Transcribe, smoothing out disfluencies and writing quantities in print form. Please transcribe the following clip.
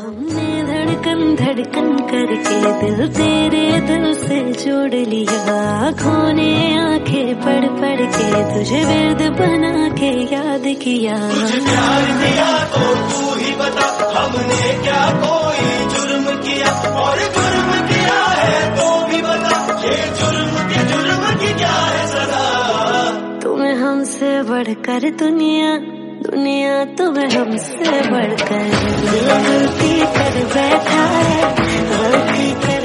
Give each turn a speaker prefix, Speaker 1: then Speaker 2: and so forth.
Speaker 1: हमने धड़कन धड़कन करके दिल तेरे दिल से जोड़ लिया। आँखों ने आंखें पढ़ पढ़ के तुझे विर्द बना के याद किया।
Speaker 2: तुझे प्यार दिया तो तू ही बता, हमने क्या कोई जुर्म किया? और जुर्म किया है तो भी बता, ये जुर्म की क्या है सजा?
Speaker 1: तुम्हें हमसे बढ़कर दुनिया, दुनिया तुम्हें हमसे बढ़कर गलती कर बैठा है, गलती कर